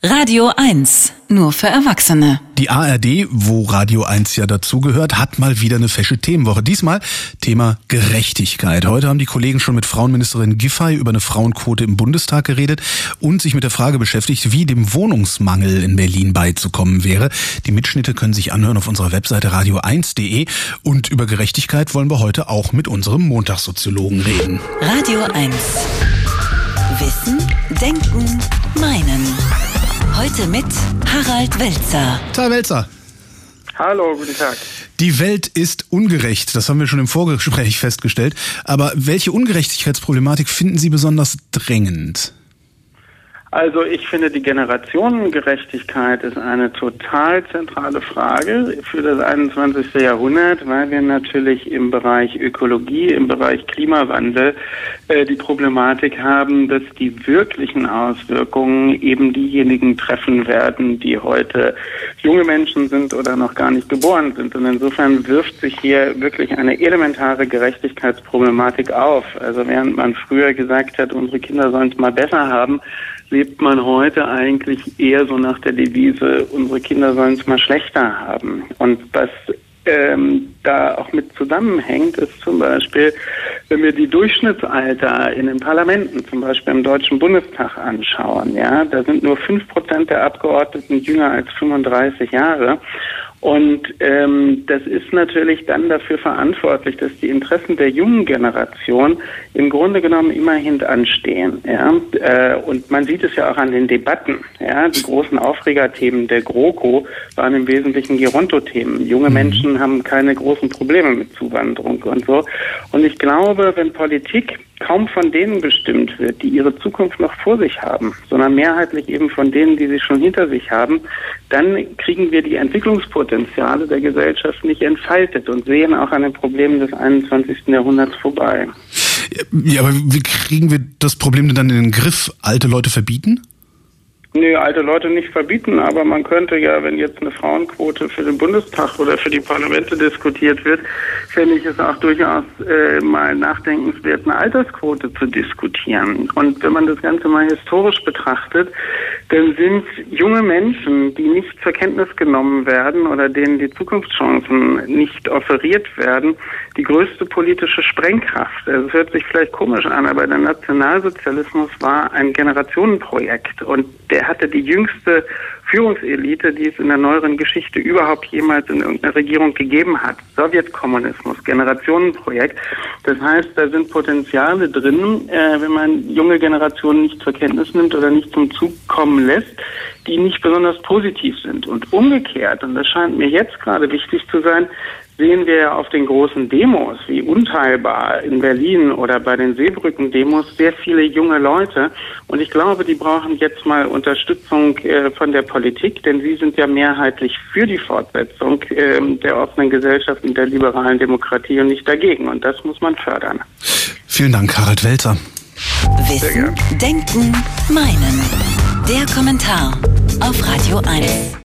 Radio 1, nur für Erwachsene. Die ARD, wo Radio 1 ja dazugehört, hat mal wieder eine fesche Themenwoche. Diesmal Thema Gerechtigkeit. Heute haben die Kollegen schon mit Frauenministerin Giffey über eine Frauenquote im Bundestag geredet und sich mit der Frage beschäftigt, wie dem Wohnungsmangel in Berlin beizukommen wäre. Die Mitschnitte können sich anhören auf unserer Webseite radio1.de. Und über Gerechtigkeit wollen wir heute auch mit unserem Montagssoziologen reden. Radio 1. Wissen, Denken, Meinen. Heute mit Harald Welzer. Herr Welzer. Hallo, guten Tag. Die Welt ist ungerecht, das haben wir schon im Vorgespräch festgestellt. Aber welche Ungerechtigkeitsproblematik finden Sie besonders drängend? Also ich finde, die Generationengerechtigkeit ist eine total zentrale Frage für das 21. Jahrhundert, weil wir natürlich im Bereich Ökologie, im Bereich Klimawandel die Problematik haben, dass die wirklichen Auswirkungen eben diejenigen treffen werden, die heute junge Menschen sind oder noch gar nicht geboren sind. Und insofern wirft sich hier wirklich eine elementare Gerechtigkeitsproblematik auf. Also während man früher gesagt hat, unsere Kinder sollen es mal besser haben, lebt man heute eigentlich eher so nach der Devise, unsere Kinder sollen es mal schlechter haben. Und was da auch mit zusammenhängt, ist zum Beispiel, wenn wir die Durchschnittsalter in den Parlamenten, zum Beispiel im Deutschen Bundestag anschauen, ja, da sind nur 5% der Abgeordneten jünger als 35 Jahre. Und das ist natürlich dann dafür verantwortlich, dass die Interessen der jungen Generation im Grunde genommen immerhin anstehen. Ja? Und man sieht es ja auch an den Debatten. Ja? Die großen Aufregerthemen der GroKo waren im Wesentlichen Geronto-Themen. Junge Menschen haben keine großen Probleme mit Zuwanderung und so. Und ich glaube, wenn Politik kaum von denen bestimmt wird, die ihre Zukunft noch vor sich haben, sondern mehrheitlich eben von denen, die sie schon hinter sich haben, dann kriegen wir die Entwicklungspotenziale der Gesellschaft nicht entfaltet und sehen auch an den Problemen des 21. Jahrhunderts vorbei. Ja, aber wie kriegen wir das Problem denn dann in den Griff? Alte Leute verbieten? Nee, alte Leute nicht verbieten, aber man könnte ja, wenn jetzt eine Frauenquote für den Bundestag oder für die Parlamente diskutiert wird, fände ich es auch durchaus mal nachdenkenswert, eine Altersquote zu diskutieren. Und wenn man das Ganze mal historisch betrachtet, dann sind junge Menschen, die nicht zur Kenntnis genommen werden oder denen die Zukunftschancen nicht offeriert werden, die größte politische Sprengkraft. Also es hört sich vielleicht komisch an, aber der Nationalsozialismus war ein Generationenprojekt und der hatte die jüngste Führungselite, die es in der neueren Geschichte überhaupt jemals in irgendeiner Regierung gegeben hat. Sowjetkommunismus, Generationenprojekt. Das heißt, da sind Potenziale drin, wenn man junge Generationen nicht zur Kenntnis nimmt oder nicht zum Zug kommen lässt, die nicht besonders positiv sind. Und umgekehrt, und das scheint mir jetzt gerade wichtig zu sein, sehen wir ja auf den großen Demos, wie Unteilbar in Berlin oder bei den Seebrücken-Demos, sehr viele junge Leute. Und ich glaube, die brauchen jetzt mal Unterstützung von der Politik, denn sie sind ja mehrheitlich für die Fortsetzung der offenen Gesellschaft und der liberalen Demokratie und nicht dagegen. Und das muss man fördern. Vielen Dank, Harald Welzer. Wissen, Denken, Meinen. Der Kommentar auf Radio 1.